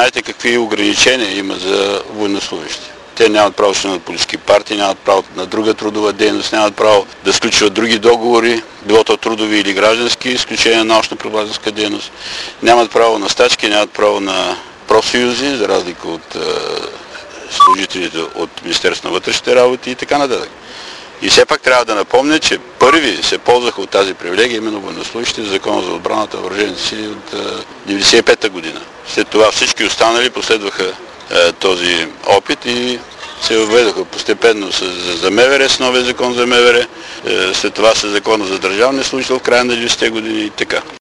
Знаете какви ограничения има за военнослужащи. Те нямат право да членуват политически партии, нямат право на друга трудова дейност, нямат право да сключват други договори, било то трудови или граждански, изключение на научно-преподавателска дейност. Нямат право на стачки, нямат право на профсъюзи, за разлика от служителите от Министерството на вътрешните работи и така нататък. И все пак трябва да напомня, че първи се ползваха от тази привилегия именно военнослужащите в Закона за отбраната на въоръжените сили от 1995 година. След това всички останали последваха този опит и се въведоха постепенно за МВР, с новия закон за МВР, след това с закона за държавния служител в края на 90-те години и така.